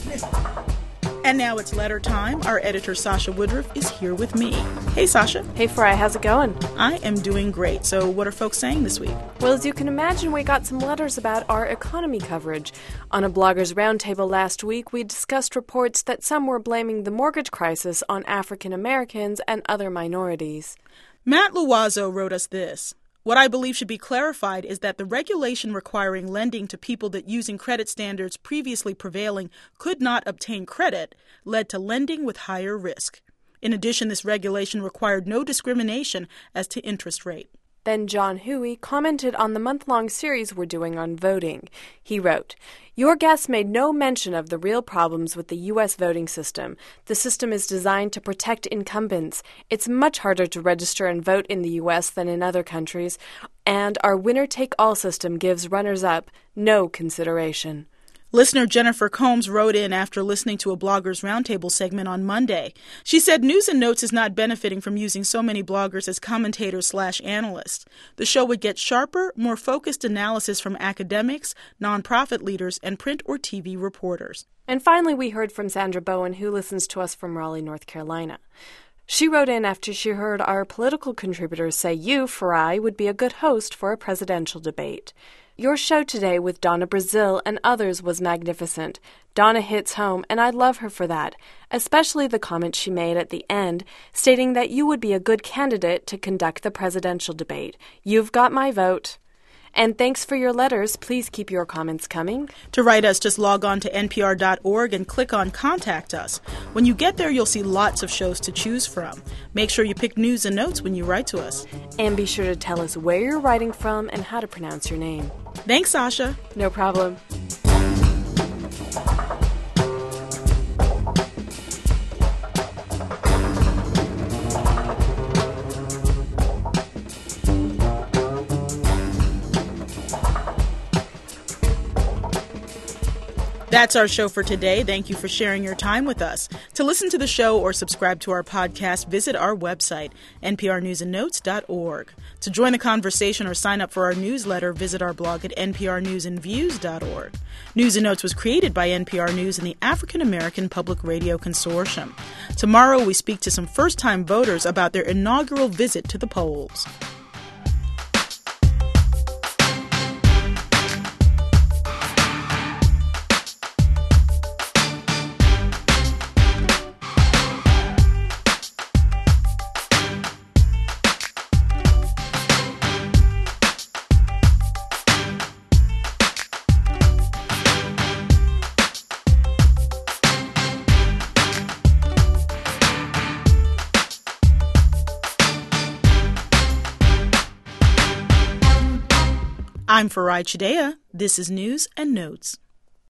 And now it's letter time. Our editor, Sasha Woodruff, is here with me. Hey, Sasha. Hey, Farai, how's it going? I am doing great. So what are folks saying this week? Well, as you can imagine, we got some letters about our economy coverage. On a Bloggers Roundtable last week, we discussed reports that some were blaming the mortgage crisis on African Americans and other minorities. Matt Luazzo wrote us this. What I believe should be clarified is that the regulation requiring lending to people that, using credit standards previously prevailing, could not obtain credit led to lending with higher risk. In addition, this regulation required no discrimination as to interest rate. Then John Huey commented on the month-long series we're doing on voting. He wrote, "Your guest made no mention of the real problems with the U.S. voting system. The system is designed to protect incumbents. It's much harder to register and vote in the U.S. than in other countries, and our winner-take-all system gives runners-up no consideration." Listener Jennifer Combs wrote in after listening to a Bloggers Roundtable segment on Monday. She said News and Notes is not benefiting from using so many bloggers as commentators/analysts. The show would get sharper, more focused analysis from academics, nonprofit leaders, and print or TV reporters. And finally, we heard from Sandra Bowen, who listens to us from Raleigh, North Carolina. She wrote in after she heard our political contributors say you, Farai, would be a good host for a presidential debate. Your show today with Donna Brazile and others was magnificent. Donna hits home, and I love her for that, especially the comment she made at the end, stating that you would be a good candidate to conduct the presidential debate. You've got my vote. And thanks for your letters. Please keep your comments coming. To write us, just log on to npr.org and click on Contact Us. When you get there, you'll see lots of shows to choose from. Make sure you pick News and Notes when you write to us. And be sure to tell us where you're writing from and how to pronounce your name. Thanks, Sasha. No problem. That's our show for today. Thank you for sharing your time with us. To listen to the show or subscribe to our podcast, visit our website, nprnewsandnotes.org. To join the conversation or sign up for our newsletter, visit our blog at nprnewsandviews.org. News and Notes was created by NPR News and the African American Public Radio Consortium. Tomorrow, we speak to some first-time voters about their inaugural visit to the polls. I'm Farai Chideya. This is News and Notes.